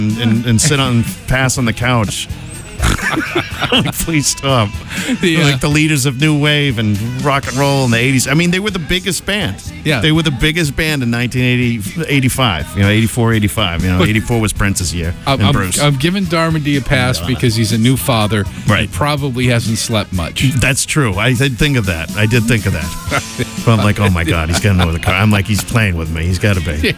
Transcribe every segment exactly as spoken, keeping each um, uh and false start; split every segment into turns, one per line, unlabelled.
and, and, and sit on, pass on the couch. Like, please stop.
The, uh,
like the leaders of new wave and rock and roll in the eighties. I mean, they were the biggest band.
Yeah.
They were the biggest band in nineteen eighty-five. You know, eighty-four, eighty-five. You know,
But
eighty-four was Prince's year.
I'm,
and
I'm,
Bruce.
I'm giving Darmody a pass because he's a new father.
Right.
And probably hasn't slept much.
That's true. I did think of that. I did think of that. But I'm like, oh my God, he's got another car. I'm like, he's playing with me. He's got to be.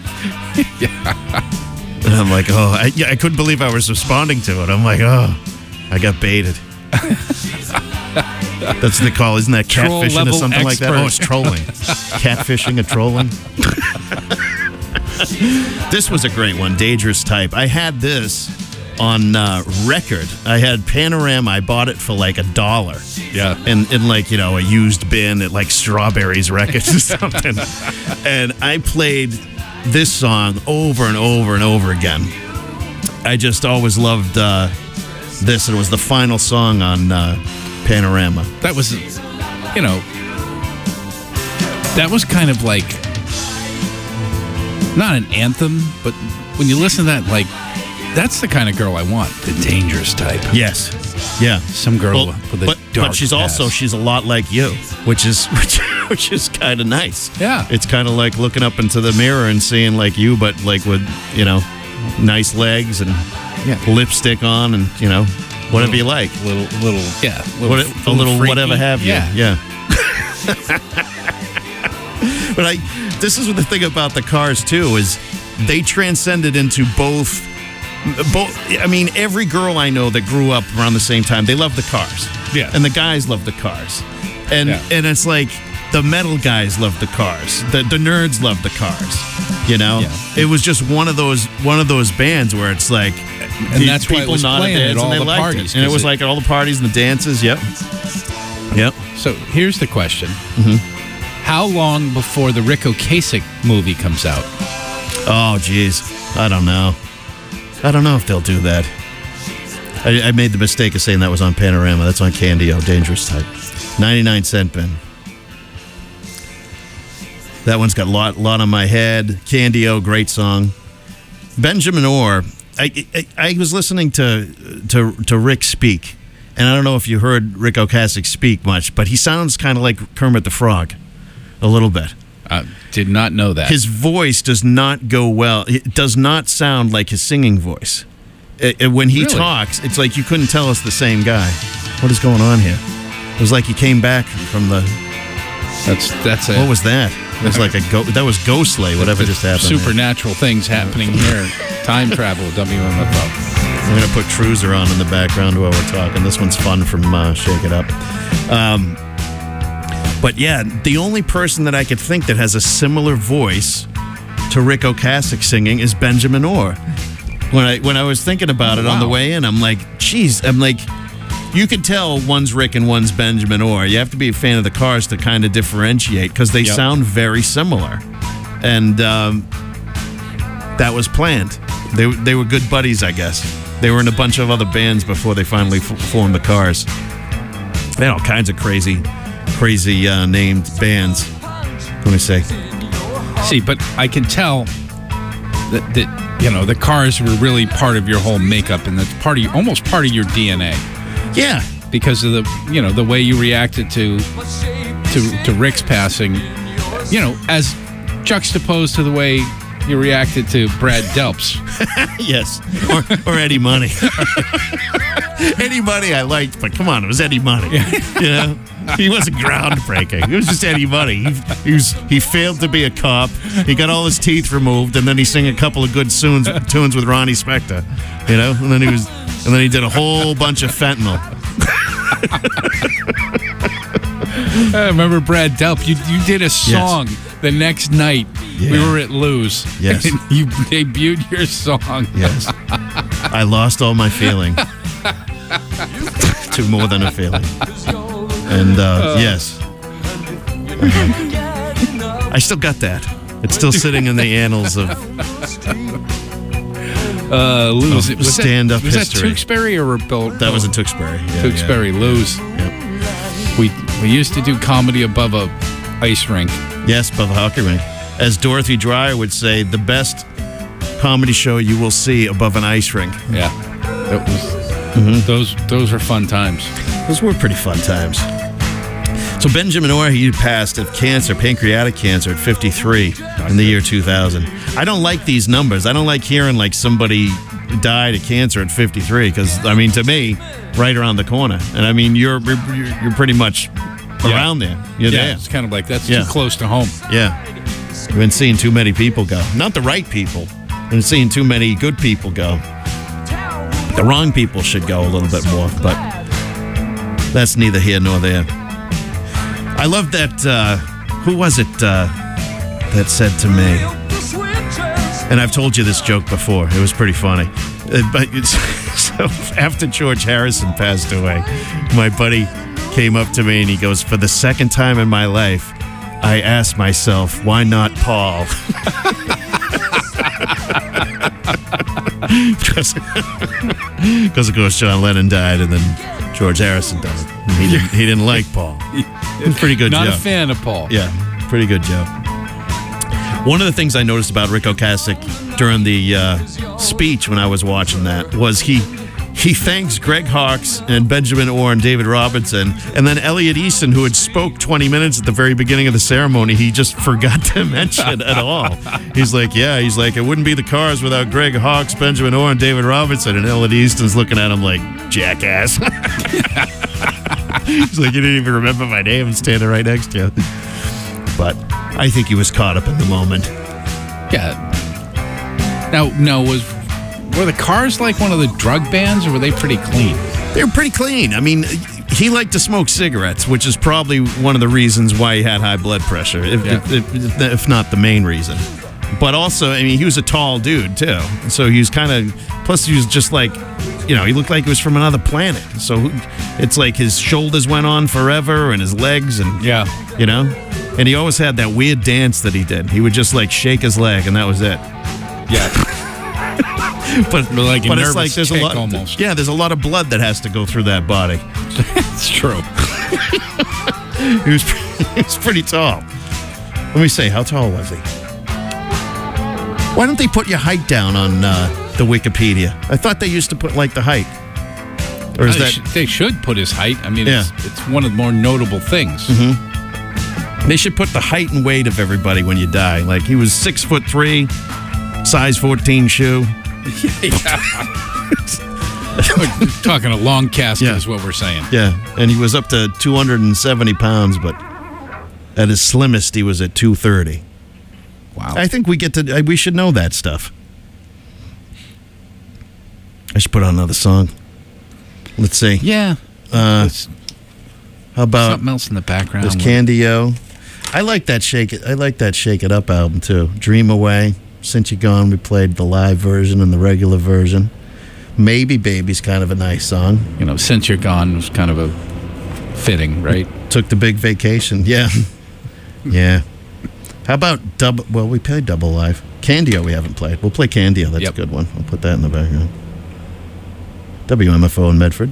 And I'm like, oh, I, yeah, I couldn't believe I was responding to it. I'm like, oh, I got baited. That's what they call, isn't that
Troll
catfishing or
level
something like that?
expert.
Oh, it's trolling. Catfishing or trolling. This was a great one, Dangerous Type. I had this on uh, record. I had Panorama. I bought it for like a dollar.
Yeah.
In, in like, you know, a used bin at like Strawberries Records or something. And I played this song over and over and over again. I just always loved uh, this. It was the final song on uh, Panorama.
That was, you know, that was kind of like, not an anthem, but when you listen to that, like, that's the kind of girl I want, the dangerous type.
Yes. Yeah.
Some girl
Well,
with a
but,
dark
but she's
past.
also, she's a lot like you, which is which, which is kind of nice.
Yeah.
It's kind of like looking up into the mirror and seeing like you, but like with, you know, nice legs and
Yeah.
lipstick on and, you know, whatever
Little-
you like.
Little, little, yeah. Little,
What, a little
freaky.
whatever have you.
Yeah.
Yeah. But I, this is the thing about the Cars too, is they transcended into both, both. I mean, every girl I know that grew up around the same time, they love the Cars.
Yeah.
And the guys love the Cars. And
Yeah.
and it's like the metal guys love the Cars. The the nerds love the Cars. You know?
Yeah.
It was just one of those one of those bands where it's like,
And that's why it
people
was
nodded
playing
heads
at all
and they
the
liked
parties,
it. And it
'cause
was
it-
like at all the parties and the dances. Yep. Yep.
So here's the question.
Mm-hmm.
How long before the Rick Ocasek movie comes out?
Oh, geez. I don't know. I don't know if they'll do that. I, I made the mistake of saying that was on Panorama. That's on Candio, Dangerous Type. ninety-nine cent bin. That one's got a lot, lot on my head. Candio, great song. Benjamin Orr. I, I, I was listening to, to, to Rick speak, and I don't know if you heard Rick Ocasek speak much, but he sounds kind of like Kermit the Frog. A little bit.
I did not know that.
His voice does not go well. It does not sound like his singing voice. It, it- when he
Really?
talks, it's like you couldn't tell it's the same guy. What is going on here? It was like he came back from the.
That's that's a
What was that? It was like a go, that was Ghostly. Whatever just happened. there.
supernatural things happening here. Time travel, W M F O.
I'm gonna put Truzer on in the background while we're talking. This one's fun from uh, Shake It Up. Um, but yeah, the only person that I could think that has a similar voice to Rick Ocasek singing is Benjamin Orr. When I when I was thinking about it on the
Wow.
way in, I'm like, geez, I'm like, you can tell one's Rick and one's Benjamin Orr. You have to be a fan of the Cars to kind of differentiate because they
Yep.
sound very similar, and um, that was planned. They they were good buddies, I guess. They were in a bunch of other bands before they finally f- formed the Cars. They had all kinds of crazy, crazy uh, named bands. Let me say.
See, but I can tell that, that you know the Cars were really part of your whole makeup, and that's part of your, almost part of your D N A
Yeah.
because of the you know the way you reacted to to to Rick's passing. You know, as juxtaposed to the way you reacted to Brad Delp's.
Yes. Or, or Eddie Money. Eddie Money I liked, but come on, it was Eddie Money. You know? He wasn't groundbreaking. It was just Eddie Money. He, he, was, he failed to be a cop. He got all his teeth removed, and then he sang a couple of good tunes, tunes with Ronnie Spector. You know? And then he was and then he did a whole bunch of fentanyl.
I remember Brad Delp. You you did a song the next night. We
Yeah.
were at Lou's.
Yes.
And you debuted your song.
Yes. I lost all my feeling. To more than a feeling. And uh, yes. Uh, I still got that. It's still sitting in the annals of
Uh, Lou's.
Of
was that-
stand-up
Was
history.
that Tewksbury or Bill?
that was in Tewksbury. Yeah,
Tewksbury, Lou's.
Yeah. Yep.
We we used to do comedy above a ice rink.
Yes, above a hockey rink. As Dorothy Dreyer would say, the best comedy show you will see above an ice rink.
Yeah, that was those those were fun times.
Those were pretty fun times. So Benjamin Orr, he passed of cancer, pancreatic cancer, at fifty-three in the year two thousand. I don't like these numbers. I don't like hearing like somebody died of cancer at fifty-three because, I mean, to me, right around the corner. And I mean, you're you're, you're pretty much around there. You're
yeah,
there.
It's kind of like that's
Yeah.
too close to home.
Yeah. I've been seeing too many people go. Not the right people. I've been seeing too many good people go. The wrong people should go a little bit more, but that's neither here nor there. I love that, uh, who was it uh, that said to me, and I've told you this joke before, it was pretty funny, uh, but it's, so after George Harrison passed away, my buddy came up to me and he goes, for the second time in my life, I asked myself, why not Paul? Because, of course, John Lennon died and then George Harrison died. And he, didn't, he didn't like Paul. It was pretty good
Not
joke.
a fan of Paul.
Yeah, pretty good joke. One of the things I noticed about Rick Ocasek during the uh, speech when I was watching that was he he thanks Greg Hawkes and Benjamin Orr and David Robinson, and then Elliot Easton, who had spoke twenty minutes at the very beginning of the ceremony, he just forgot to mention at all. He's like, yeah, he's like, it wouldn't be the Cars without Greg Hawkes, Benjamin Orr, and David Robinson, and Elliot Easton's looking at him like, jackass. He's like, you didn't even remember my name and standing right next to you. But I think he was caught up in the moment.
Yeah. Now, no, was were the Cars like one of the drug bands, or were they pretty clean?
They were pretty clean. I mean, he liked to smoke cigarettes, which is probably one of the reasons why he had high blood pressure, if,
Yeah.
if, if, if not the main reason. But also, I mean, he was a tall dude, too. So he was kind of, plus he was just like, you know, he looked like he was from another planet. So it's like his shoulders went on forever and his legs and,
Yeah.
you know. And he always had that weird dance that he did. He would just like shake his leg and that was it.
Yeah.
But,
Like a
but it's
nervous
like there's a
tick
lot,
almost.
yeah, there's a lot of blood that has to go through that body.
It's true.
He was he was pretty tall. Let me say, how tall was he? Why don't they put your height down on uh, the Wikipedia? I thought they used to put like the height. Or is
they,
that
sh- they should put his height. I mean,
Yeah.
it's, it's one of the more notable things.
they should put the height and weight of everybody when you die? Like he was six foot three, size fourteen shoe.
We're talking a long casket
Yeah.
is what we're saying.
Yeah, and he was up to two hundred seventy pounds, but at his slimmest, he was at two thirty.
Wow.
I think we get to. We should know that stuff. I should put on another song. Let's see.
yeah.
Uh,
There's
how about
something else in the background.
there's
with-
Candy-O? I like that Shake It. I like that Shake It Up album too. Dream Away. Since You're Gone, we played the live version and the regular version. Maybe Baby's kind of a nice song.
You know, Since You're Gone was kind of a fitting, right?
Took the big vacation. Yeah. Yeah. How about double? Well, we played double live. Candy-O we haven't played. We'll play Candy-O. That's
Yep.
a good one. I'll put that in the background. W M F O in Medford.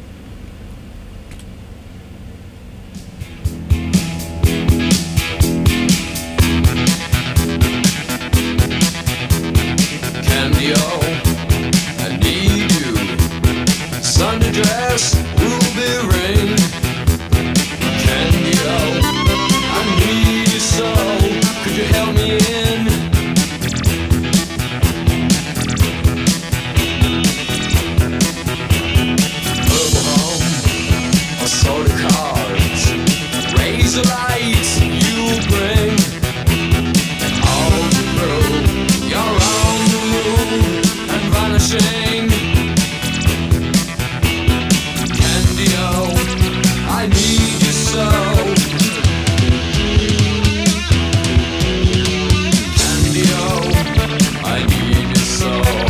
Candy-O, I need you. Sunday dress, ruby ring. Candy-O, I need you so. Could you help me in? Purple home, assorted cards, razor lights you bring. All through, you're on the move and vanishing. Candy-O, I need you so. Candy-O, I need you so.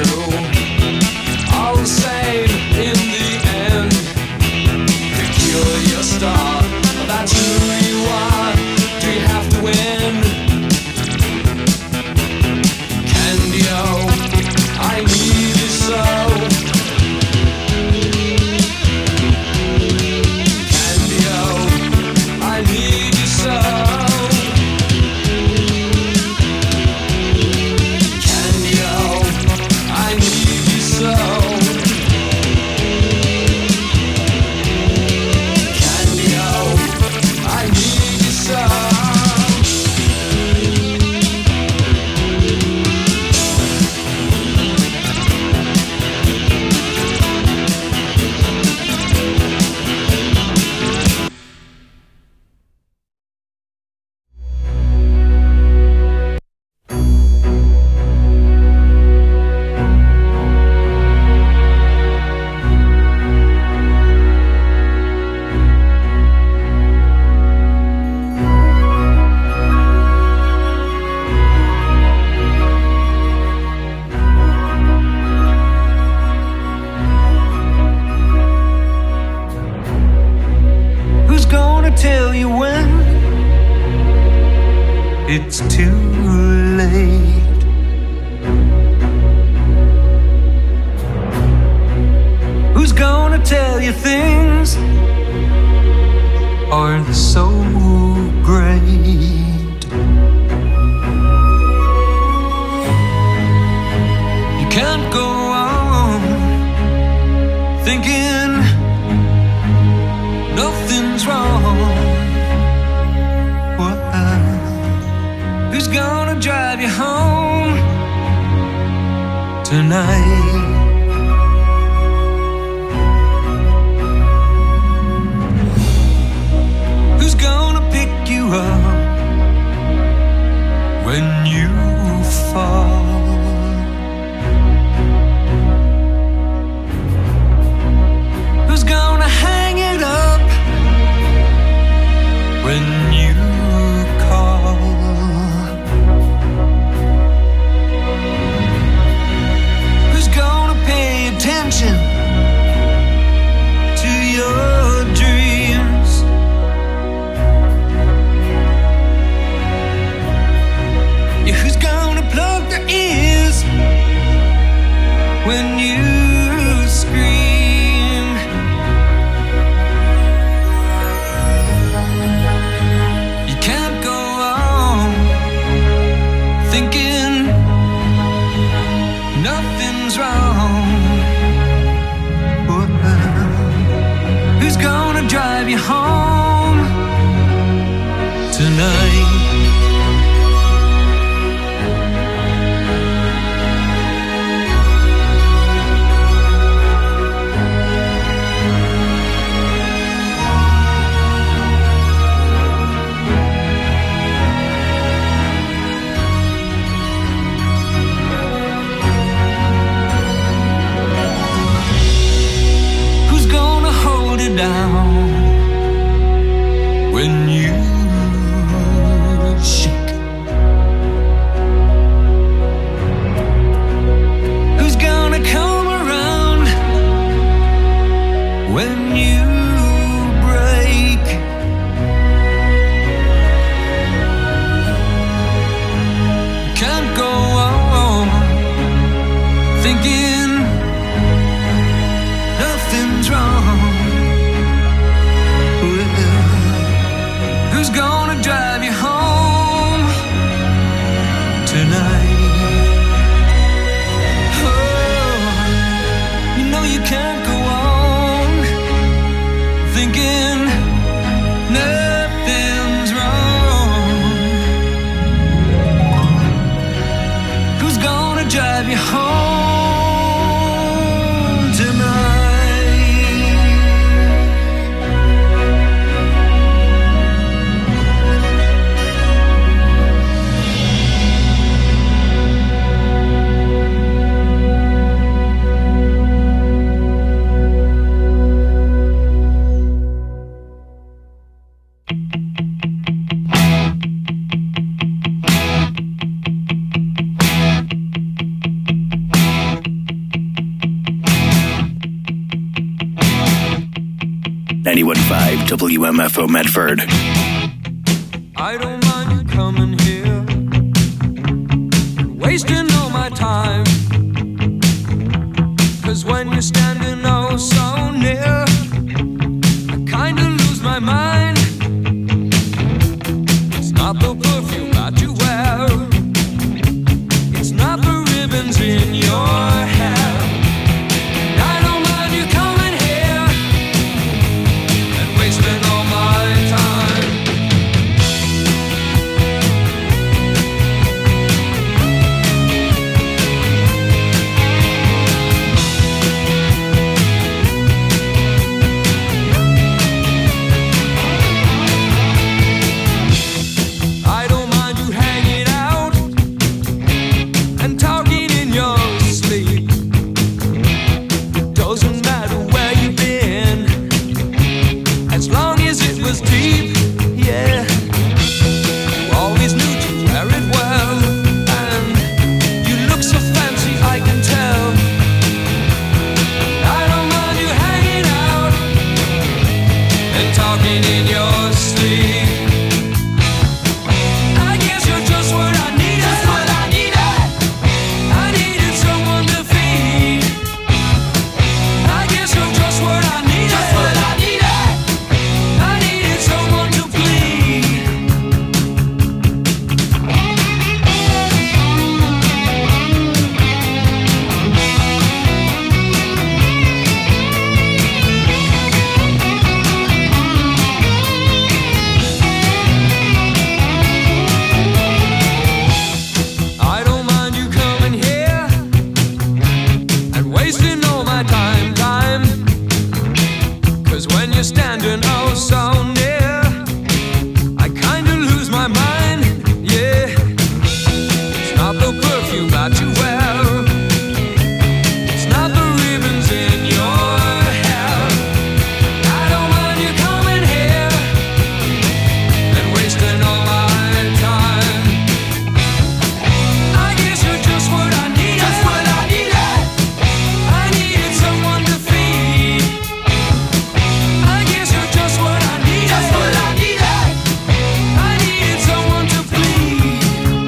all the same in the end. Peculiar star, that's who you are. Do you have to win? Candy-O, I need you so. Candy-O, I need you so. Candy-O, I need you so. Candy-O, I need you so.
Who's gonna tell you when it's too late? Who's gonna tell you things aren't so great? You can't go on thinking nothing's wrong. What? Who's gonna drive you home tonight? Who's gonna pick you up when you fall? Who's gonna hang it up when you call? Who's gonna pay attention to your dreams? Yeah, who's gonna plug their ears when you scream? You can't go on thinking nothing's wrong. Who's gonna drive you home tonight? Who's gonna hold it down when you shake? Who's gonna come around when you break? Can't go on thinking nothing's wrong.
ninety-one point five W M F O Medford.
I don't mind you coming here, wasting all my time. Cause when you're standing oh so near, I kinda lose my mind. It's not the perfume that you wear, it's not the ribbons in your hair. And I don't mind you coming here and wasting all my time. I don't mind you hanging out and talking in your sleep. It doesn't matter where you've been, as long as it was deep, yeah. You always knew to wear it well, and you look so fancy, I can tell. I don't mind you hanging out and talking in your sleep. I guess you're just what I needed. Just what I needed. I needed someone to feed. I guess you're just what I needed. Just what I needed. I needed someone to bleed. I don't mind you coming here and wasting all my time, time. Cause when you're standing oh so near, I kinda lose my mind, yeah. It's not the perfume that you wear, it's not the ribbons in your hair. I don't mind you coming here and wasting all my time. I guess you're just what I needed. Just what I needed. I needed someone to feed. I guess you're just what I needed. Just what I needed. I needed someone to bleed.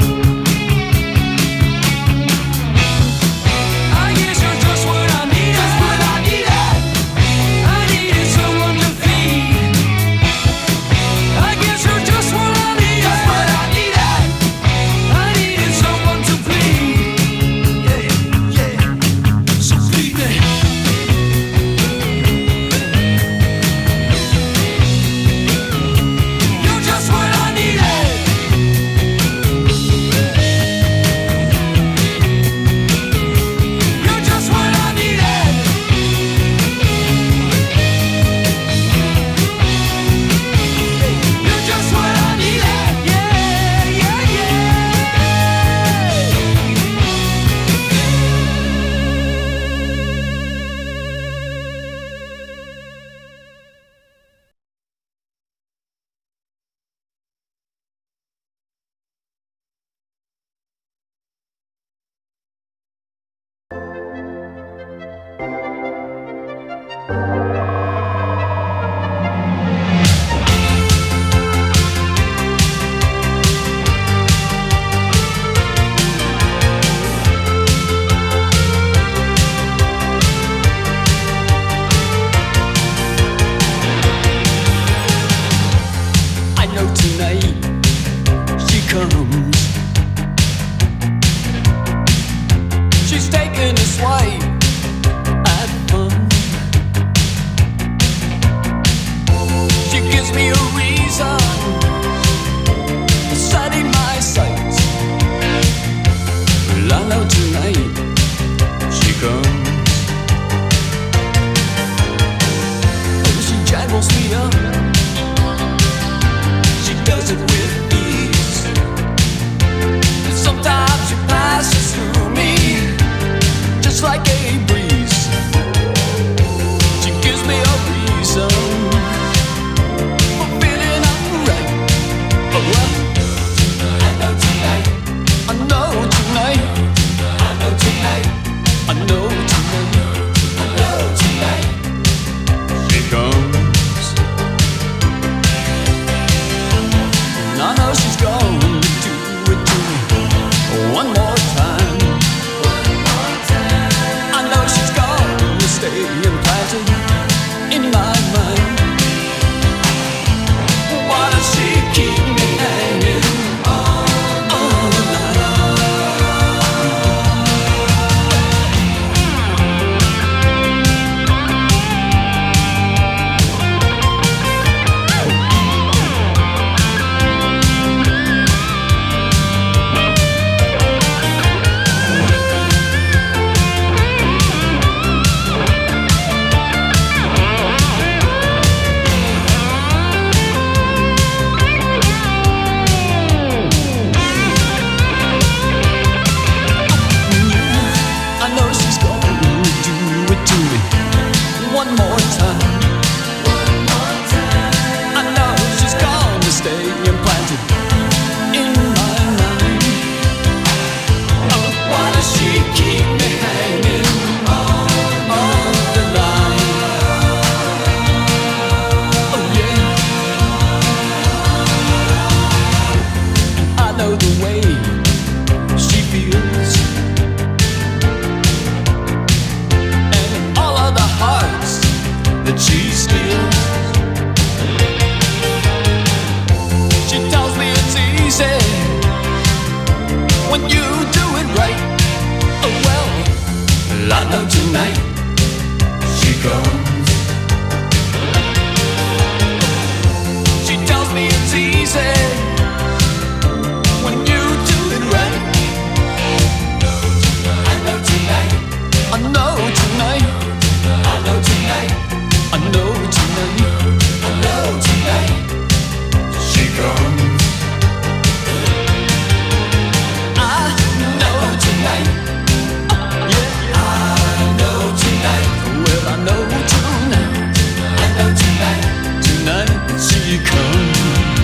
I guess you're just what I needed. Just what I needed. I needed someone to feed. I guess you're just what I needed. Just what I needed. I needed someone to bleed. Yeah, yeah. So bleed me. You're just what I needed. You're just what I needed. You're just what I needed. Yeah, yeah,
I know tonight she comes. She's taking a swipe at fun. comes. She tells me it's easy when you do it right. I know tonight, I know tonight, I know tonight, I know tonight, I know tonight. She comes. I know tonight. Yeah, I know tonight. Well, I know tonight. I know tonight. Tonight she comes.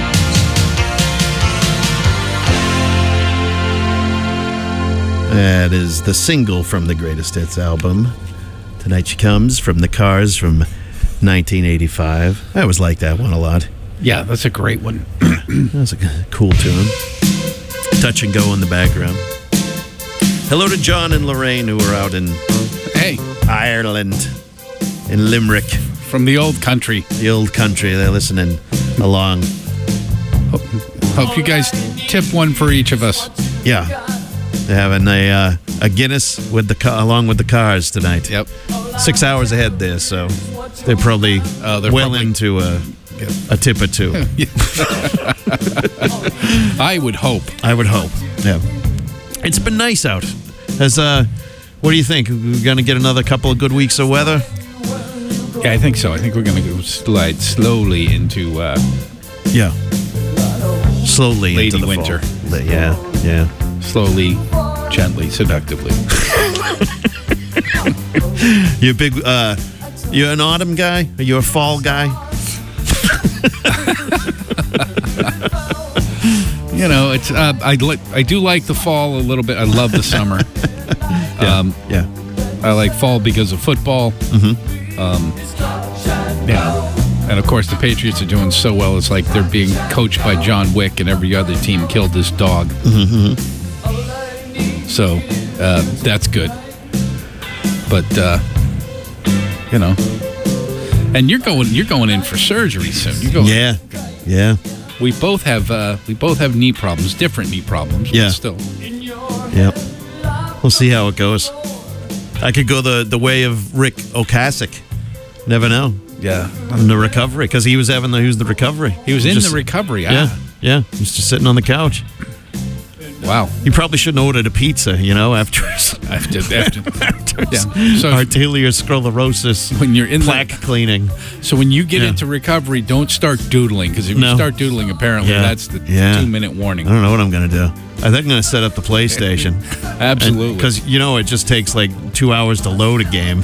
That is the single from the Greatest Hits album. Tonight She Comes from The Cars from nineteen eighty-five. I always liked that one a lot.
Yeah, that's a great one.
That was a cool tune. Touch and go in the background. Hello to John and Lorraine who are out in
Hey,
Ireland, in Limerick,
from the old country.
the old country. They're listening along.
Hope, hope you guys tip one for each of us.
Yeah, they're having a uh, a Guinness with the ca- along with the cars tonight.
Yep.
Six hours ahead there, so they're probably
Oh, they're
well
probably-
into a a tip or two.
I would hope.
I would hope. Yeah. It's been nice out. Has uh, what do you think? We're gonna get another couple of good weeks of weather.
Yeah, I think so. I think we're going to go slide slowly into uh,
Yeah. Slowly
Lady
into the
winter.
fall. La- Yeah, yeah.
slowly, gently, seductively.
You a big uh, you an autumn guy? Are you a fall guy?
You know, it's uh, I li- I do like the fall a little bit. I love the summer. um,
Yeah.
I like fall because of football. Mm-hmm. Um, yeah, and of course the Patriots are doing so well. It's like they're being coached by John Wick, and every other team killed this dog. Mm-hmm. So uh, that's good. But uh, you know, and you're going you're going in for surgery soon. You're going.
Yeah. Yeah.
We both have uh, we both have knee problems, different knee problems.
Yeah.
But still.
Yep. We'll see how it goes. I could go the, the way of Rick Ocasek. Never know.
Yeah.
In the recovery, because he was having the he was the recovery.
He was in
Just-
the recovery.
Yeah.
Ah,
Yeah. He was just sitting on the couch.
wow.
He probably shouldn't have ordered a pizza, you know, after his,
After, after,
after his
Yeah. So-
arteriosclerosis
when you're in
plaque
the,
cleaning.
so when you get
Yeah.
into recovery, don't start doodling, because if
No.
you start doodling, apparently
Yeah.
that's the
Yeah.
two minute warning.
I don't know what I'm going to do. I think I'm going to set up the PlayStation.
Absolutely.
Because, you know, it just takes like two hours to load a game.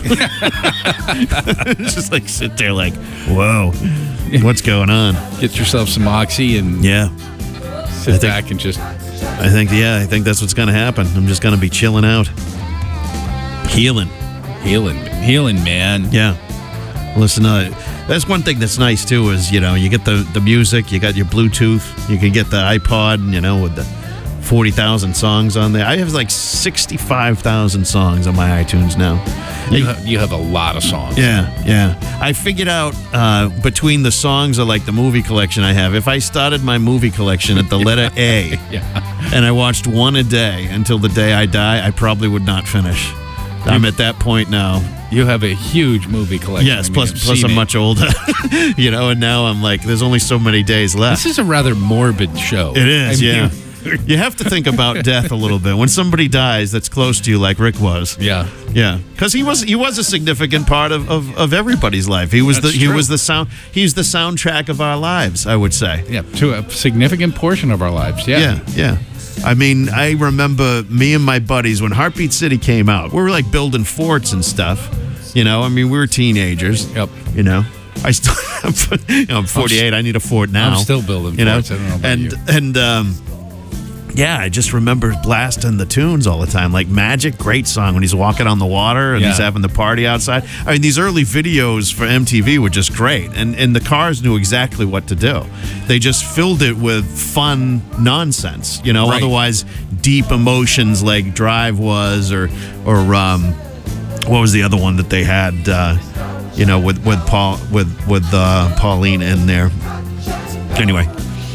Just like sit there like, whoa, what's going on?
Get yourself some Oxy and
Yeah.
sit
I think-
back and just
I think, yeah, I think that's what's going to happen. I'm just going to be chilling out. Healing.
healing, healing, man.
Yeah. Listen, uh, that's one thing that's nice too is, you know, you get the, the music, you got your Bluetooth, you can get the iPod, you know, with the forty thousand songs on there. I have like sixty-five thousand songs on my iTunes now.
You have, you have a lot of songs.
Yeah, yeah. I figured out uh, between the songs of like the movie collection I have, if I started my movie collection at the letter A
Yeah.
and I watched one a day until the day I die, I probably would not finish. I'm at that point now.
You have a huge movie collection.
Yes,
I mean,
plus
I've
plus
seen
I'm
it.
much older, you know, and now I'm like, there's only so many days left.
This is a rather morbid show.
It is,
I mean,
yeah. You have to think about death a little bit when somebody dies that's close to you, like Rick was.
Yeah.
Yeah, because he was he was a significant part of, of, of everybody's life. He was
That's
the he
true.
was the sound he's the soundtrack of our lives, I would say.
Yeah. To a significant portion of our lives. Yeah.
Yeah, yeah. I mean, I remember me and my buddies when Heartbeat City came out. We were like building forts and stuff. You know, I mean, we were teenagers.
Yep.
You know, I still you know, I'm forty-eight. I need a fort now.
I'm still building
you know?
forts. I don't know about
and
you.
and um, yeah, I just remember blasting the tunes all the time. Like Magic, great song when he's walking on the water and he's
Yeah.
having the party outside. I mean, these early videos for M T V were just great, and and the Cars knew exactly what to do. They just filled it with fun nonsense, you know.
Right.
Otherwise, deep emotions like Drive was, or or um, what was the other one that they had? Uh, you know, with with Paul with with uh, Pauline in there. Anyway.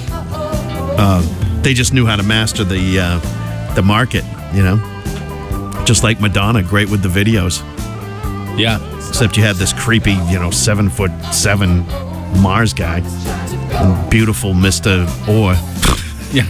Uh, They just knew how to master the uh, the market, you know. Just like Madonna, great with the videos.
Yeah.
Except you had this creepy, you know, seven foot seven Mars guy, and beautiful Mister Orr.
Yeah.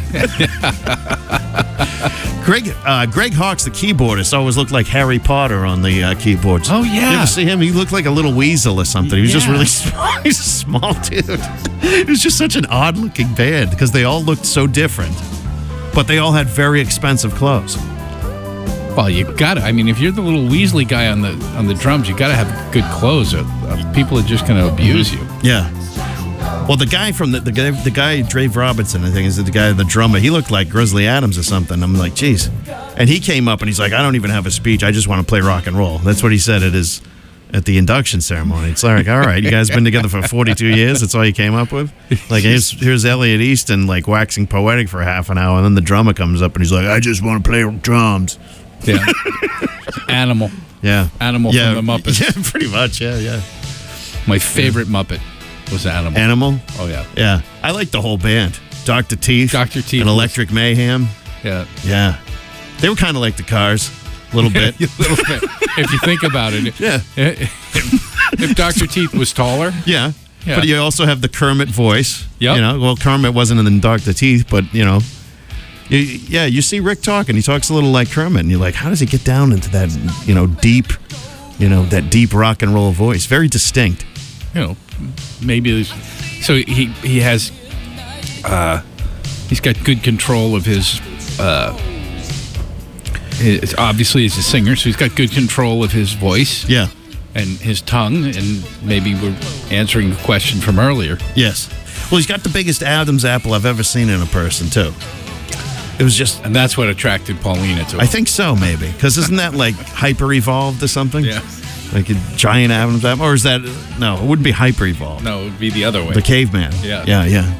Greg uh, Greg Hawkes, the keyboardist, always looked like Harry Potter on the uh, keyboards.
Oh, yeah.
You ever see him? He looked like a little weasel or something. He was just
Yeah.
really small. He's a small dude. It was just such an odd-looking band because they all looked so different, but they all had very expensive clothes.
Well, you got to. I mean, if you're the little Weasley guy on the on the drums, you got to have good clothes. Or, uh, people are just going to abuse you.
Yeah. Well, the guy from the the guy, the guy Dave Robertson, I think, is the guy, the drummer. He looked like Grizzly Adams or something. I'm like, geez. And he came up and he's like, I don't even have a speech. I just want to play rock and roll. That's what he said at his at the induction ceremony. It's like, all right, you guys been together for forty-two years. That's all you came up with. Like, here's here's Elliot Easton like waxing poetic for half an hour, and then the drummer comes up and he's like, I just want to play drums.
Yeah. Animal.
Yeah.
Animal
yeah.
from the Muppets.
Yeah, pretty much. Yeah, yeah.
My favorite Muppet was Animal.
Animal.
Oh, yeah.
Yeah, I like the whole band. Doctor Teeth.
Doctor Teeth
And
was-
Electric Mayhem.
Yeah.
Yeah. They were kind of like the Cars, a little bit.
A little bit. If you think about it.
Yeah.
If, if Doctor Teeth was taller.
Yeah.
Yeah.
But you also have the Kermit voice.
Yep.
You know, well, Kermit wasn't in Doctor Teeth, but, you know, you, yeah, you see Rick talking. He talks a little like Kermit, and you're like, how does he get down into that, you know, deep, you know, that deep rock and roll voice? Very distinct.
You know, maybe there's, so he he has uh he's got good control of his uh his, obviously he's a singer, so he's got good control of his voice
Yeah.
and his tongue, and maybe we're answering the question from earlier.
Yes. Well, he's got the biggest Adam's apple I've ever seen in a person, too. It was just,
And that's what attracted Paulina to him.
I think so, maybe. Because isn't that like hyper evolved or something?
Yeah.
Like a giant Adam's apple? Or is that, no, it wouldn't be hyper evolved.
No, it would be the other way.
The caveman.
Yeah.
Yeah, yeah.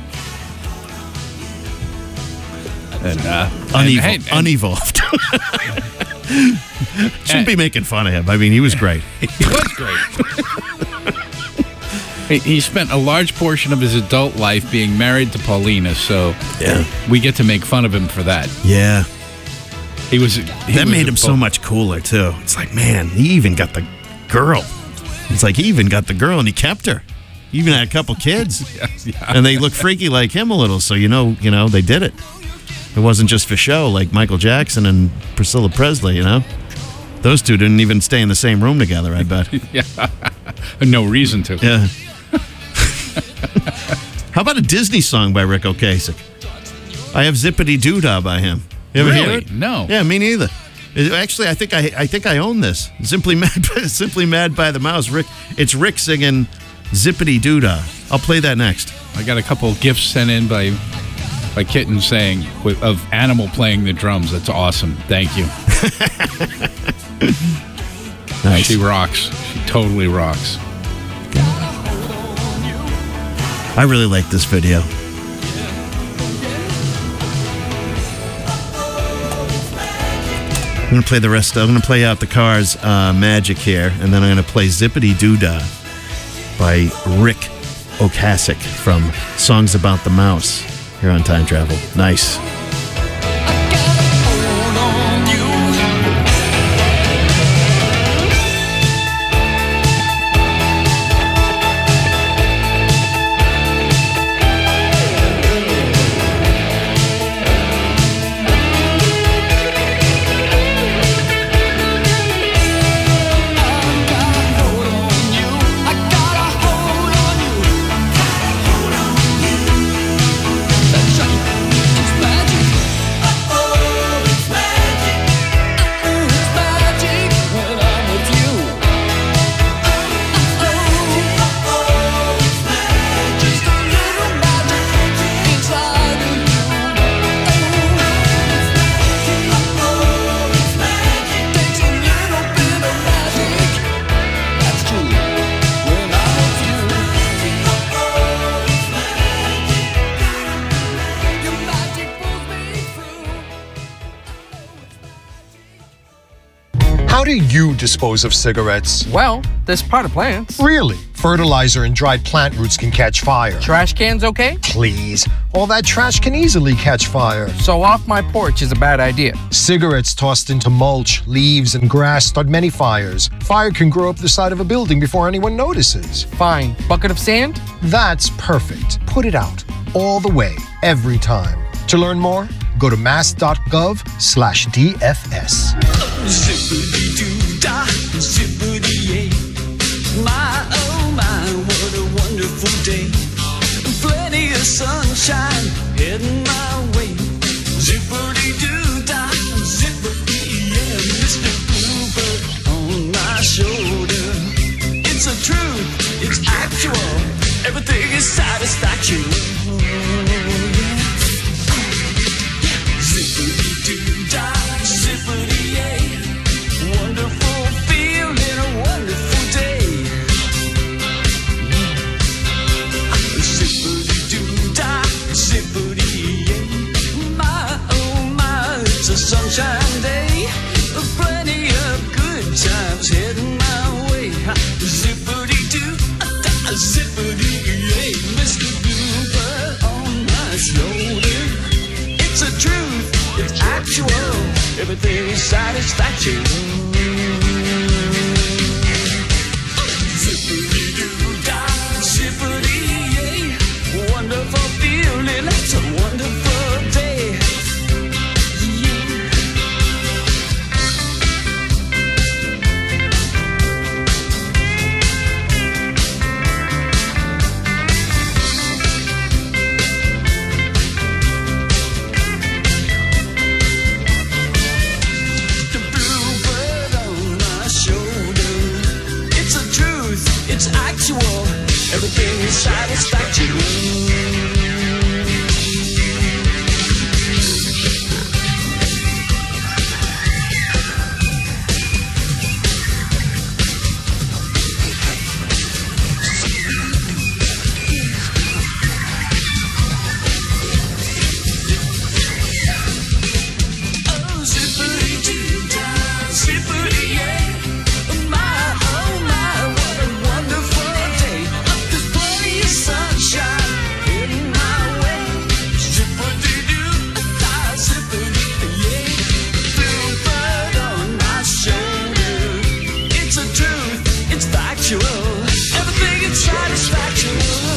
and, uh,
Unevolved.
and, hey, and
Unevolved. Shouldn't be making fun of him. I mean, he was great.
he was great. he, he spent a large portion of his adult life being married to Paulina, so
Yeah.
we get to make fun of him for that.
Yeah.
He was. He
That
was
made
a
him so
Paul-
much cooler, too. It's like, man, he even got the girl. It's like he even got the girl and he kept her. He even had a couple kids.
Yeah.
And they look freaky like him a little, so you know, you know, they did it. It wasn't just for show like Michael Jackson and Priscilla Presley, you know? Those two didn't even stay in the same room together, I bet.
Yeah. No reason to.
Yeah. How about a Disney song by Rick Ocasek? I have Zippity Doo-Dah by him. You ever hear
Really?
it?
No.
Yeah, me neither. It- Actually, I think I I think I own this. Simply Mad, Simply Mad by the Mouse. Rick, it's Rick singing Zippity Doo-Dah. I'll play that next.
I got a couple of gifts sent in by by Kitten saying with, of Animal playing the drums. That's awesome. Thank you.
Nice.
She rocks. She totally rocks.
I really like this video. I'm going to play the rest. I'm going to play out the Cars' uh, Magic here, and then I'm going to play Zippity Doo-Dah by Rick Ocasek from Songs About the Mouse here on Time Travel. Nice.
How do you dispose of cigarettes?
Well, there's part of plants.
Really? Fertilizer and dried plant roots can catch fire.
Trash cans okay?
Please. All that trash can easily catch fire.
So off my porch is a bad idea.
Cigarettes tossed into mulch, leaves, and grass start many fires. Fire can grow up the side of a building before anyone notices.
Fine. Bucket of sand?
That's perfect. Put it out. All the way. Every time. To learn more, go to mass.gov slash DFS.
Zippity-doo-dah, zippity-yay. My, oh my, what a wonderful day. Plenty of sunshine heading my way. Zippity-doo-dah, zippity-yeah. Mister Bluebird on my shoulder. It's a truth, it's actual. Everything is satisfaction. Zippity-doo-dah, zippity-yay. Wonderful feeling, a wonderful day. Zippity-doo-dah, zippity-yay. My, oh my, it's a sunshine day. Plenty of good times heading my way. Zippity-doo-dah, zippity-yay. Mister Bluebird on my shoulder. It's a truth, it's actual. Everything is satisfaction. Zippity-doo-dah, zippity-yay. Wonderful feeling, it's a wonderful day. Yeah. The bluebird on my shoulder. It's a truth, it's actual. Everything is satisfaction. Oh, zippity-doo-dah, zippity-yay. My, oh my, what a wonderful day. There's plenty of sunshine heading my way. Zippity-doo-dah, zippity-yay. Bluebird on my shoulder. It's a truth, it's factual. Everything is satisfaction.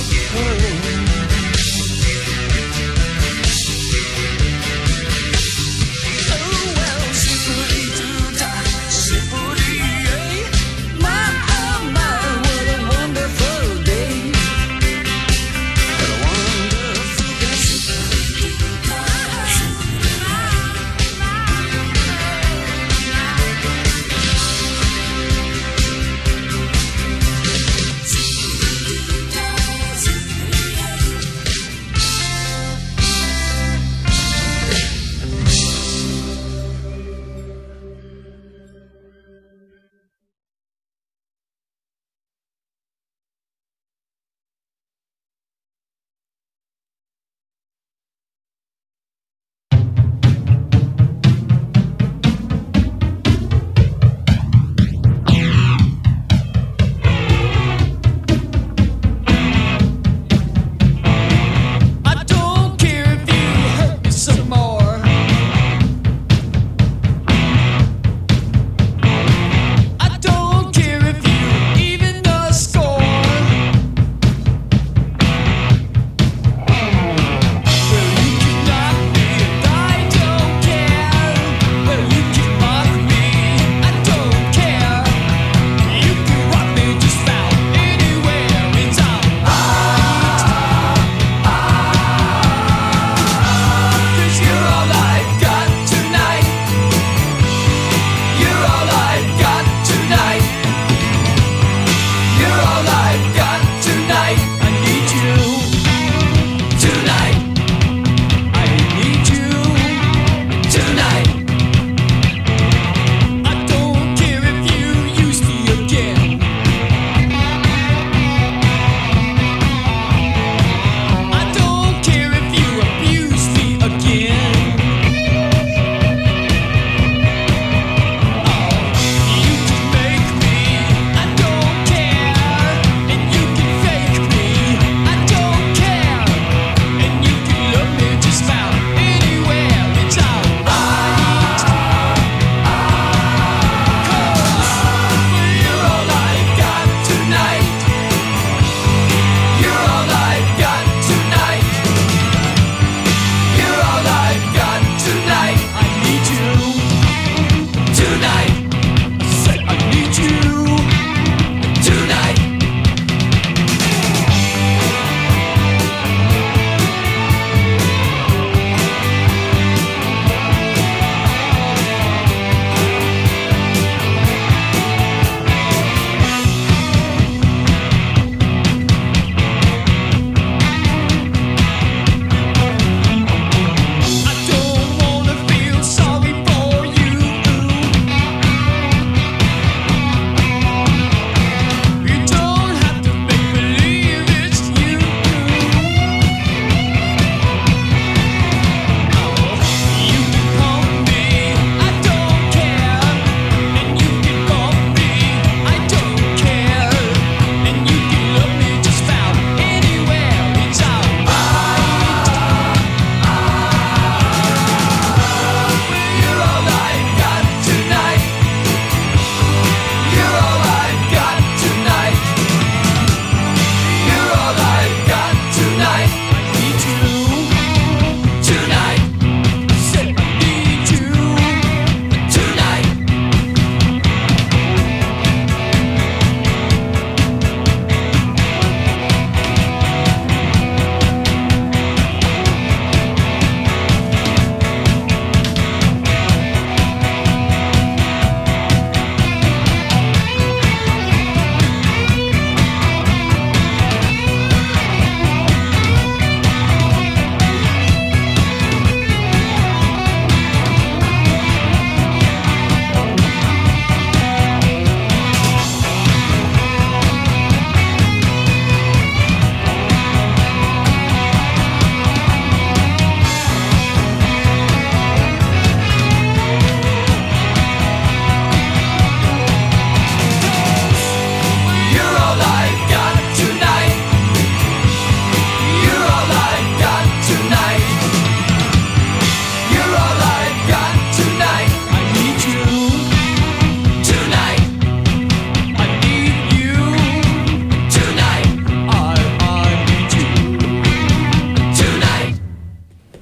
Oh well, zippity-doo-dah, zippity-yay. My, oh my, what a wonderful day. What a wonderful day.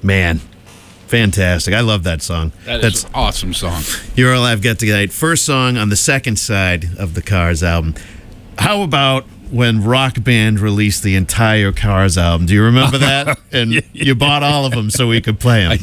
Man, fantastic. I love that song.
That
That's
is an awesome song.
You're Alive, Get Tonight. First song on the second side of the Cars album. How about when Rock Band released the entire Cars album? Do you remember that? And
Yeah.
you bought all of them so we could play them.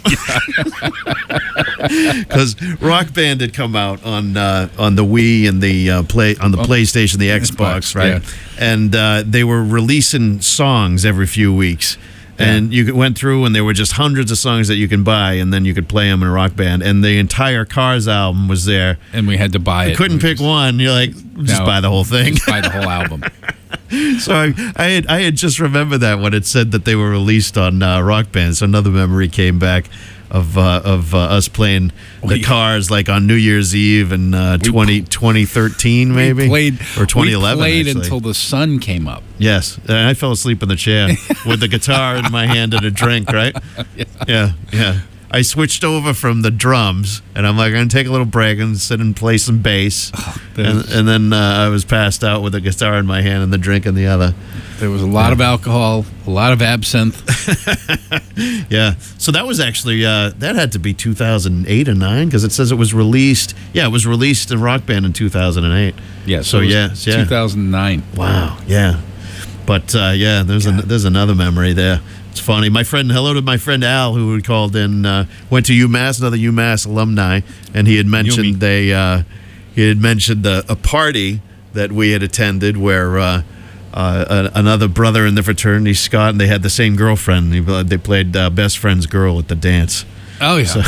Because Rock Band had come out on uh, on the Wii and the uh, play on the PlayStation, the Xbox,
Xbox,
right?
yeah.
And uh, they were releasing songs every few weeks. And you went through, and there were just hundreds of songs that you can buy, and then you could play them in Rock Band. And the entire Cars album was there.
And we had to buy
You
it.
couldn't
We
pick
just-
one. You're like, just
No.
buy the whole thing.
Just buy the whole album.
So I, I had I had just remembered that when it said that they were released on uh, Rock Band. So another memory came back of uh, of uh, us playing the
We-
Cars like on New Year's Eve in uh, twenty, twenty thirteen maybe
We played,
or twenty eleven.
We played
actually.
until the sun came up.
Yes, and I fell asleep in the chair with the guitar in my hand and a drink. Right? Yeah, yeah. I switched over from the drums, and I'm like, I'm gonna take a little break and sit and play some bass, and, and then uh, I was passed out with the guitar in my hand and the drink in the other.
There was a lot of alcohol, a lot of absinthe.
Yeah, so that was actually uh, that had to be two thousand eight or nine because it says it was released. Yeah, it was released in Rock Band in two thousand eight.
Yeah,
So,
it was
yes, yeah.
two thousand nine.
Wow. Yeah, but uh, yeah, there's an, there's another memory there. It's funny. My friend, hello to my friend Al, who had called in, uh, went to UMass, another UMass alumni, and he had mentioned they uh, he had mentioned the, a party that we had attended where. Uh, Uh, a, another brother in the fraternity, Scott, and they had the same girlfriend. They, they played uh, best friend's girl at the dance.
Oh, yeah.
So,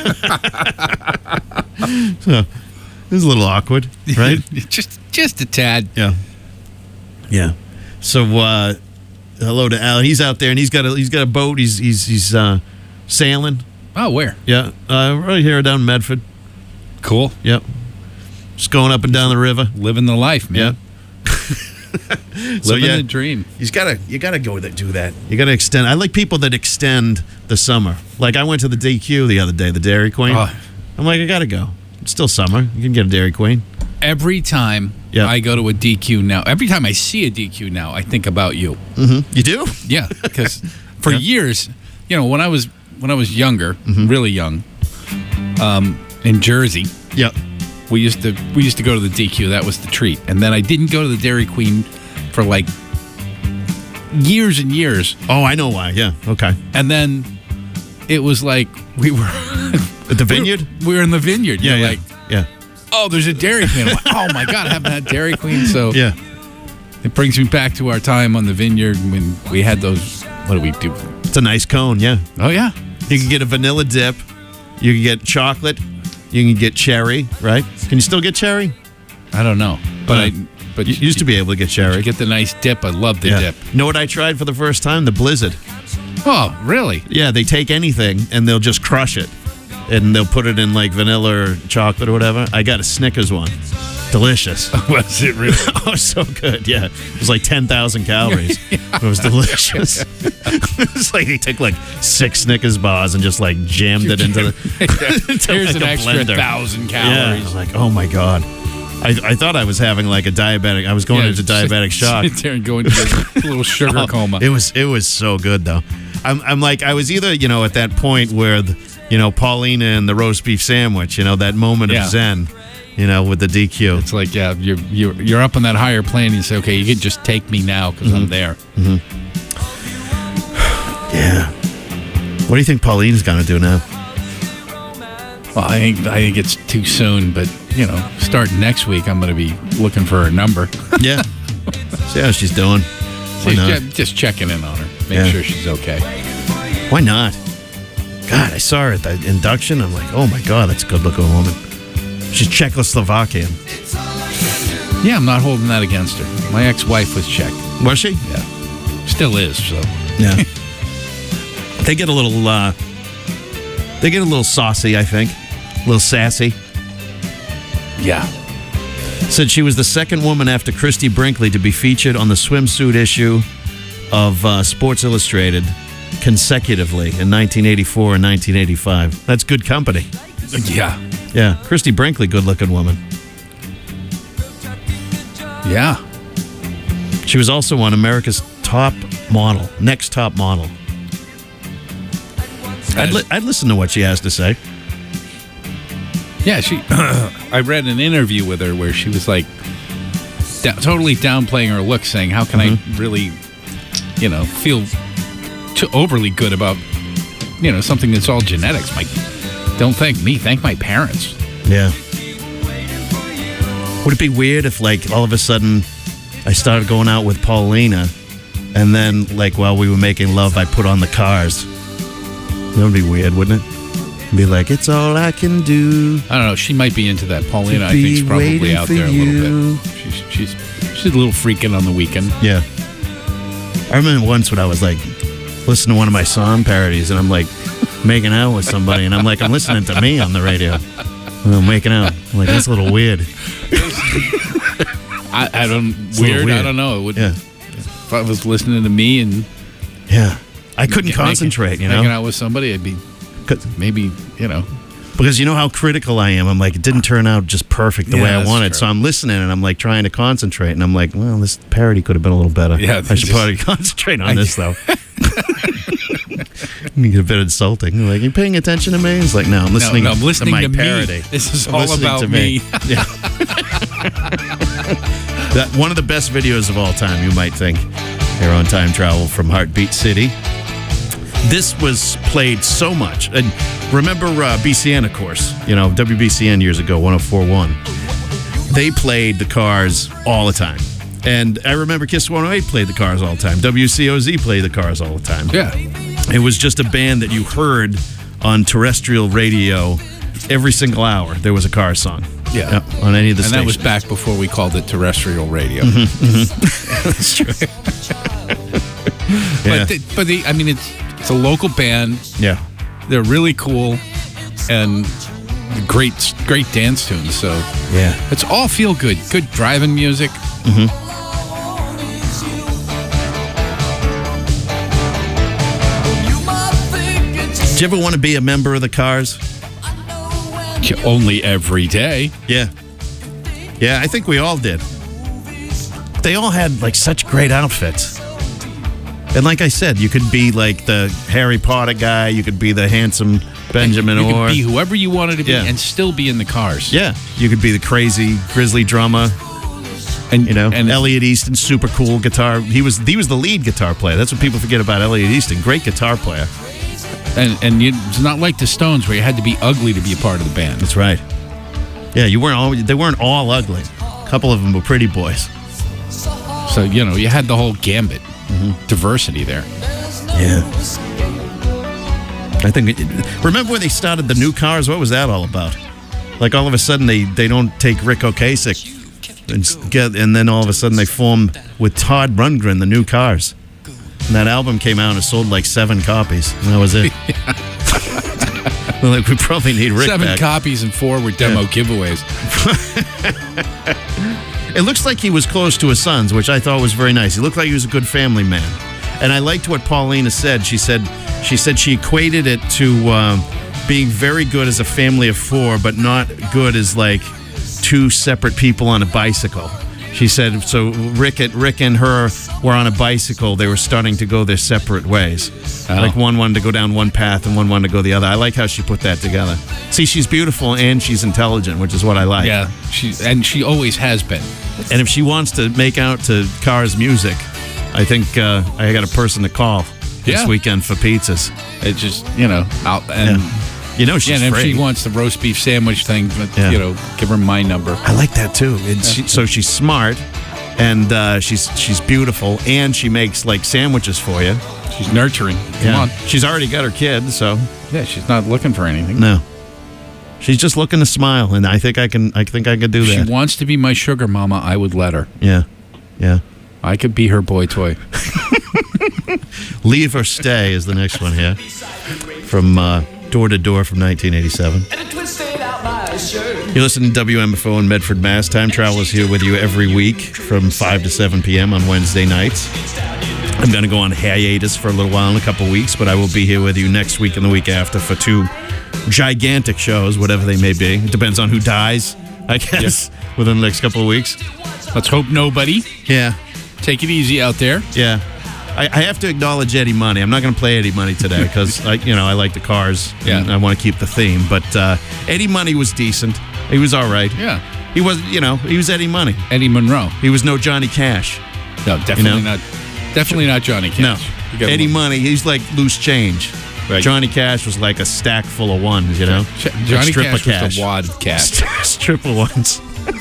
so it was a little awkward, right?
just just a tad.
Yeah, yeah. So uh, hello to Al. He's out there, and he's got a he's got a boat. He's he's he's uh, sailing.
Oh, where?
Yeah, uh, right here down in Medford.
Cool.
Yep, just going up and down the river.
Living the life, man.
Yeah. So,
Living
yeah.
the dream.
You gotta, you gotta go that do that. You gotta extend. I like people that extend the summer. Like I went to the D Q the other day, the Dairy Queen.
Oh.
I'm like, I gotta go. It's still summer. You can get a Dairy Queen.
Every time
Yeah.
I go to a D Q now, every time I see a D Q now, I think about you.
You do?
Yeah, because for
Yeah.
years, you know, when I was when I was younger,
Mm-hmm.
really young, um, in Jersey,
Yep.
we used to we used to go to the D Q. That was the treat. And then I didn't go to the Dairy Queen for like years and years.
Oh, I know why. Yeah. Okay.
And then it was like we were
At the vineyard.
we were in the vineyard.
Yeah.
You're
Yeah.
like,
yeah.
oh, there's a Dairy Queen. I'm like, oh my God, I haven't had Dairy Queen. So
Yeah.
it brings me back to our time on the vineyard when we had those. What do we do?
It's a nice cone. Yeah.
Oh yeah,
You can get a vanilla dip. You can get chocolate. You can get cherry. Right? Can you still get cherry?
I don't know, but
Uh,
I but
You used to be able to get cherry.
you get the nice dip. I love the
Yeah.
dip.
You know what I tried for the first time? The Blizzard.
Oh really?
Yeah, they take anything and they'll just crush it. And they'll put it in like vanilla or chocolate or whatever. I got a Snickers one. Delicious.
Was it really?
Oh, so good. Yeah. It was like ten thousand calories. It was delicious. It's like they took like six Snickers bars and just like jammed it into the. into
Here's
like
an
a
extra
blender.
thousand
Yeah. I
calories.
was like, oh my God. I, I thought I was having like a diabetic. I was going
Yeah,
into diabetic
sit-
shock.
Sit there and go into a little sugar
Oh,
coma.
It was it was so good though. I'm I'm like I was either you know at that point where the, you know Paulina and the roast beef sandwich, you know that moment
Yeah.
of zen, you know with the D Q.
It's like, yeah, you're, you're, you're up on that higher plane and you say, okay, you can just take me now because
Mm-hmm.
I'm there.
Yeah. What do you think Pauline's gonna do now?
Well, I think, I think it's too soon, but, you know, starting next week, I'm going to be looking for her number.
Yeah. See how she's doing. Why
See,
not?
ju- just checking in on her, make
Yeah.
sure she's okay.
Why not? God, I saw her at the induction. I'm like, oh my God, that's a good looking woman. She's Czechoslovakian.
Yeah, I'm not holding that against her. My ex-wife was Czech.
Was she?
Yeah. Still is, so.
Yeah. They get a little uh they get a little saucy, I think. A little sassy.
Yeah.
Said she was the second woman after Christy Brinkley to be featured on the swimsuit issue of uh, Sports Illustrated consecutively in nineteen eighty-four and nineteen eighty-five. That's good company.
Yeah.
Yeah, Christy Brinkley, good-looking woman.
Yeah.
She was also on America's Top Model, Next Top Model. I'd, li- I'd listen to what she has to say.
Yeah, she. I read an interview with her where she was like da- totally downplaying her looks, saying, "How can
Mm-hmm.
I really, you know, feel too overly good about, you know, something that's all genetics? My, don't thank me, thank my parents."
Yeah. Would it be weird if, like, all of a sudden I started going out with Paulina and then, like, while we were making love, I put on the Cars? That would be weird, wouldn't it? Be like, it's all I can do.
I don't know. She might be into that. Paulina, I
be
think, is probably
waiting
out
for
there a
you.
little bit. She's she's she's a little freaking on the weekend.
Yeah. I remember once when I was, like, listening to one of my song parodies and I'm, like, making out with somebody and I'm like, I'm listening to me on the radio. And I'm making out. I'm like, that's a little weird.
I, I don't
a little
weird, I
weird.
don't know. It would,
Yeah.
If I was listening to me and
Yeah. I couldn't
making-
concentrate, you know?
hanging out with somebody, I'd be
'Cause-
maybe, you know.
Because you know how critical I am. I'm like, it didn't turn out just perfect the
Yeah,
way I
that's
wanted.
true.
So I'm listening and I'm like trying to concentrate. And I'm like, well, this parody could have been a little better.
Yeah,
I should
just-
probably concentrate on this, though. You get a bit insulting. You're like, you paying attention to me? It's like, no, I'm listening,
no, I'm listening
to my
to me.
parody.
This is
I'm
all
listening
about
to
me.
Yeah. That, one of the best videos of all time, you might think, here on Time Travel from Heartbeat City. This was played so much. And remember uh, B C N, of course, you know, W B C N years ago, one oh four point one. They played the Cars all the time. And I remember Kiss one oh eight played the Cars all the time. W C O Z played the Cars all the time.
Yeah.
It was just a band that you heard on terrestrial radio every single hour. There was a Cars song.
Yeah.
On any of the
And
stations.
that was back before we called it terrestrial radio.
That's true. Yeah.
But, the, but the, I mean, it's it's a local band.
Yeah.
They're really cool and great great dance tunes. So
Yeah.
it's all feel good. Good driving music.
Did you ever want to be a member of the Cars?
Only every day.
Yeah. Yeah, I think we all did. They all had like such great outfits. And like I said, you could be like the Harry Potter guy, you could be the handsome Benjamin
You
Orr.
could be whoever you wanted to be
Yeah.
and still be in the Cars.
Yeah, you could be the crazy grizzly drummer.
And
You know,
and
Elliot Easton, super cool guitar. He was he was the lead guitar player. That's what people forget about Elliot Easton. Great guitar player.
and, and you, it's not like the Stones where you had to be ugly to be a part of the band.
That's right. Yeah, you weren't all they weren't all ugly. A couple of them were pretty boys.
So, you know, you had the whole gambit.
Mm-hmm.
Diversity there.
Yeah. I think. It, remember when they started the new Cars? What was that all about? Like all of a sudden they, they don't take Rick Ocasek and s- get, and then all of a sudden they form with Todd Rundgren the new Cars. And that album came out and sold like seven copies, and that was it. Like we probably need Rick
Seven
back.
copies and four were demo
Yeah.
giveaways.
It looks like he was close to his sons, which I thought was very nice. He looked like he was a good family man. And I liked what Paulina said. She said she said she equated it to um, being very good as a family of four, but not good as like two separate people on a bicycle. She said, so Rick, and, Rick and her were on a bicycle. They were starting to go their separate ways.
Oh.
Like one wanted to go down one path and one wanted to go the other. I like how she put that together. See, she's beautiful and she's intelligent, which is what I like.
Yeah, she and she always has been.
And if she wants to make out to Cars music, I think uh, I got a person to call this
Yeah.
weekend for pizzas.
It just, you know, out and
You know she's
yeah, and if
free.
she wants the roast beef sandwich thing, but,
Yeah.
you know, give her my number.
I like that too. And she, so she's smart, and uh, she's she's beautiful, and she makes like sandwiches for you.
She's nurturing. Come
Yeah.
on.
She's already got her kid, so
Yeah, she's not looking for anything.
no. She's just looking to smile, and I think I can. I think I could do
If she
that.
wants to be my sugar mama, I would let her.
Yeah, yeah.
I could be her boy toy.
Leave or Stay is the next one here, from uh, Door to Door from nineteen eighty-seven. You're listening to W M F O in Medford, Mass. Time Travel is here with you every week from five to seven p.m. on Wednesday nights. I'm going to go on hiatus for a little while in a couple weeks, but I will be here with you next week and the week after for two gigantic shows, whatever they may be. It depends on who dies, I guess, within the next couple of weeks.
Let's hope nobody.
Yeah,
Take it easy out there.
yeah. I, I have to acknowledge Eddie Money. I'm not going to play Eddie Money today because I, you know, I like the cars.
Yeah.
And I want to keep the theme. But uh, Eddie Money was decent. He was all right.
Yeah.
He was, you know, he was Eddie Money.
Eddie Monroe.
He was no Johnny Cash.
No, definitely
You know?
not. Definitely not Johnny Cash.
No.
You gotta
Eddie
look.
Money, he's like loose change.
Right.
Johnny Cash was like a stack full of ones, you know?
Ch-
Like
Johnny
strip of
Cash was a wad of cash.
Strip of ones.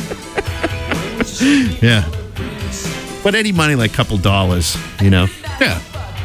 Yeah. But Eddie Money, like a couple dollars, you know?
Yeah.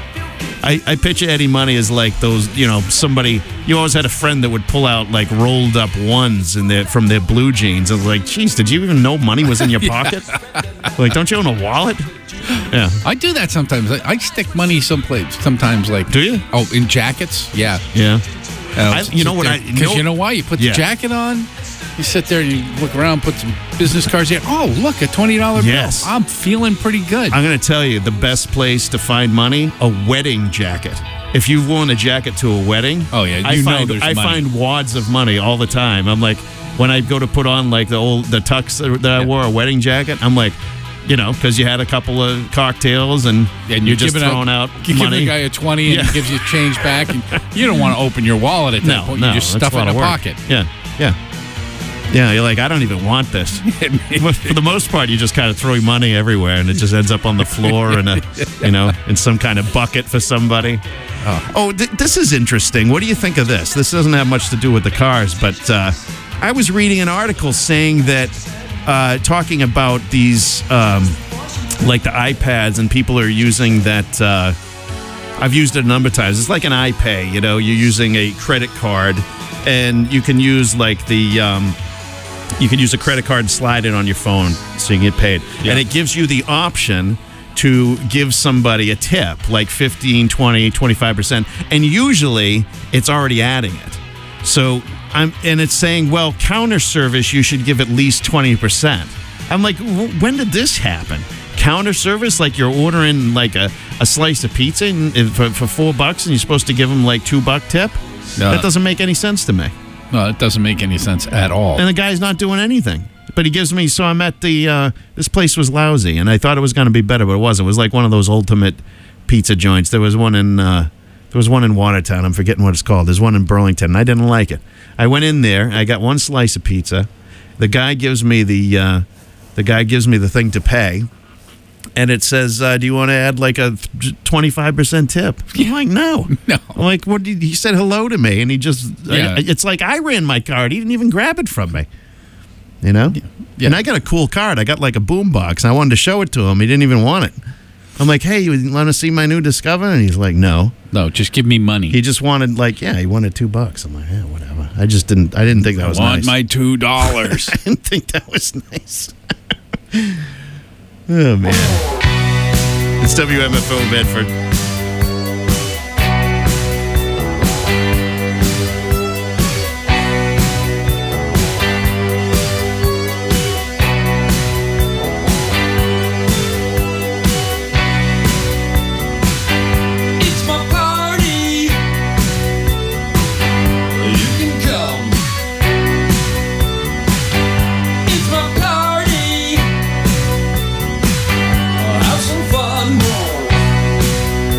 I, I picture Eddie Money as like those, you know, somebody, you always had a friend that would pull out like rolled up ones in their, from their blue jeans. I was like, geez, did you even know money was in your pocket? Like, don't you own a wallet? Yeah.
I do that sometimes. I, I stick money someplace. Sometimes, like.
Do you?
Oh, in jackets? Yeah.
Yeah.
Uh,
I- you know what I-
Because
you know-
you know why? You put
Yeah.
the jacket on, you sit there and you look around, put some business cards in. Oh, look, a twenty dollar
Yes.
bill. I'm feeling pretty good.
I'm going to tell you the best place to find money, a wedding jacket. If you've worn a jacket to a wedding,
Oh, yeah,
I
you know
find
there's
I
money.
find wads of money all the time. I'm like, when I go to put on like the old the tux that I
Yeah.
wore, a wedding jacket, I'm like, you know, because you had a couple of cocktails and,
And
you're just
giving
throwing out,
You give
money.
the guy a twenty and
Yeah.
he gives you change back. And you don't want to open your wallet at that
no,
point.
no,
You just
that's
stuff it
lot
in a
of work.
pocket.
Yeah, yeah. Yeah, you're like, I don't even want this. But for the most part, you just kind of throw money everywhere, and it just ends up on the floor in a, you know, in some kind of bucket for somebody. Oh, oh th- this is interesting. What do you think of this? This doesn't have much to do with the cars, but uh, I was reading an article saying that, uh, talking about these, um, like the iPads, and people are using that. Uh, I've used it a number of times. It's like an iPay. You know, you're using a credit card, and you can use like the. Um, You can use a credit card and slide it on your phone so you can get paid.
Yeah.
And it gives you the option to give somebody a tip, like fifteen, twenty, twenty-five percent. And usually it's already adding it. So I'm, and it's saying, well, counter service, you should give at least twenty percent. I'm like, w- when did this happen? Counter service, like you're ordering like a, a slice of pizza and, and for, for four bucks and you're supposed to give them like two buck tip?
No.
That doesn't make any sense to me.
No, it doesn't make any sense at all.
And the guy's not doing anything. But he gives me, so I'm at the, uh, this place was lousy, and I thought it was going to be better, but it wasn't. It was like one of those ultimate pizza joints. There was one in, uh, there was one in Watertown. I'm forgetting what it's called. There's one in Burlington, and I didn't like it. I went in there, I got one slice of pizza. The guy gives me the, uh, the guy gives me the thing to pay, and it says, uh, do you want to add like a twenty-five percent tip? I'm like, no.
No.
I'm like, what did he, he said hello to me, and he just,
Yeah.
I, it's like I ran my card. He didn't even grab it from me. You know?
Yeah.
And I got a cool card. I got like a boom box, and I wanted to show it to him. He didn't even want it. I'm like, hey, you want to see my new Discover? And he's like, no.
No, just give me money.
He just wanted like, yeah, he wanted two bucks. I'm like, yeah, whatever. I just didn't, I didn't think that was
I want
nice.
my two dollars.
I didn't think that was nice. Oh, man. It's W M F O Bedford.
It's my party. You can come. It's my party. I'll have some fun.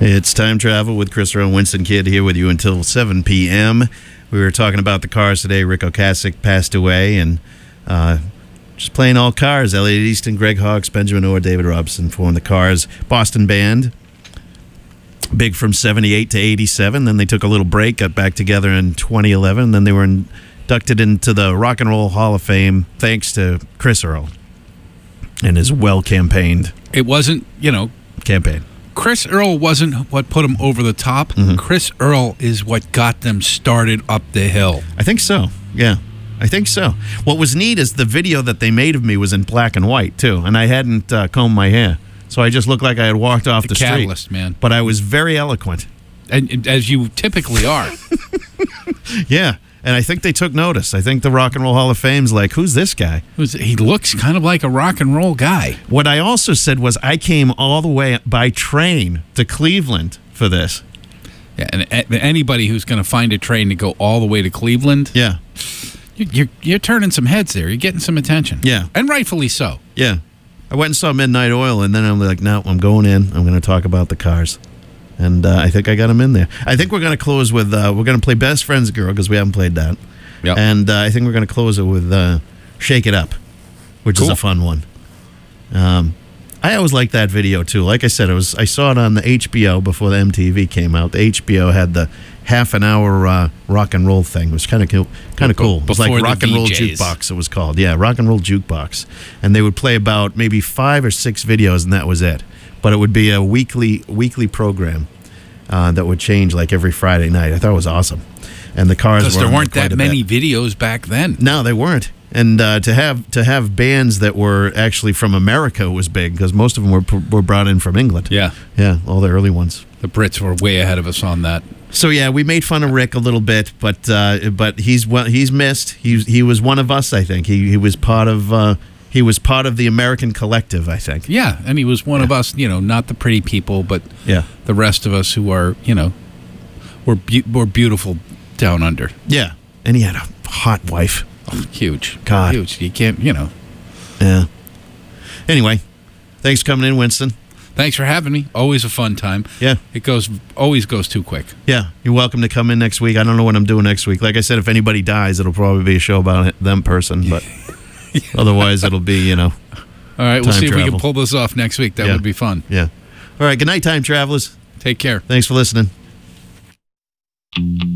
It's Time Travel with Chris Rowe and Winston Kidd here with you until seven p.m. We were talking about the cars today. Rick Ocasek passed away, and uh, just playing all cars. Elliot Easton, Greg Hawkes, Benjamin Orr, David Robson formed the Cars. Boston band, big from seventy-eight to eighty-seven. Then they took a little break, got back together in twenty eleven. Then they were inducted into the Rock and Roll Hall of Fame thanks to Chris Earl and his well-campaigned
It wasn't, you know,
campaign.
Chris Earl wasn't what put him over the top.
Mm-hmm.
Chris Earl is what got them started up the hill.
I think so, yeah. I think so. What was neat is the video that they made of me was in black and white, too, and I hadn't uh, combed my hair. So I just looked like I had walked off the,
The
street.
catalyst, man.
But I was very eloquent.
And, and as you typically are.
Yeah, and I think they took notice. I think the Rock and Roll Hall of Fame's like, who's this guy?
Who's- He looks kind of like a rock and roll guy.
What I also said was I came all the way by train to Cleveland for this.
Yeah, and a- anybody who's going to find a train to go all the way to Cleveland,
Yeah,
you- you're, you're turning some heads there. You're getting some attention.
Yeah.
And rightfully so.
yeah. I went and saw Midnight Oil, and then I'm like, no, I'm going in. I'm going to talk about the cars. And uh, I think I got them in there. I think we're going to close with, uh, we're going to play Best Friends Girl because we haven't played that.
Yep.
And uh, I think we're going to close it with uh, Shake It Up, which is
Cool.
a fun one. Um, I always liked that video, too. Like I said, it was I saw it on the H B O before the M T V came out. The H B O had the half an hour uh, rock and roll thing. It was kind of cool. Kind of
Be-
cool. It was like
before the
Rock and Roll
V Js.
Jukebox, it was called. Yeah, Rock and Roll Jukebox. And they would play about maybe five or six videos, and that was it. But it would be a weekly weekly program uh, that would change like every Friday night. I thought it was awesome. And the cars
Because
were
there
on
weren't
quite
that
a
many
bit.
videos back then.
No, they weren't. And uh, to have to have bands that were actually from America was big because most of them were were brought in from England.
Yeah.
Yeah, all the early ones.
The Brits were way ahead of us on that.
So yeah, we made fun of Rick a little bit, but uh, but he's well, he's missed. He he was one of us, I think. He he was part of uh, he was part of the American collective, I think.
Yeah, and he was one of us, you know, not the pretty people, but
Yeah.
the rest of us who are, you know, we're, be- we're beautiful down under.
Yeah, and he had a hot wife.
Oh, huge.
God.
Huge. You can't, you know.
Yeah. Anyway, thanks for coming in, Winston.
Thanks for having me. Always a fun time.
Yeah.
It goes, always goes too quick.
Yeah, you're welcome to come in next week. I don't know what I'm doing next week. Like I said, if anybody dies, it'll probably be a show about it- them person, but otherwise it'll be, you know,
All right, we'll
Time
see if we
travel.
can pull this off next week. That
Yeah.
would be fun.
yeah. All right, good night, time travelers.
Take care.
Thanks for listening.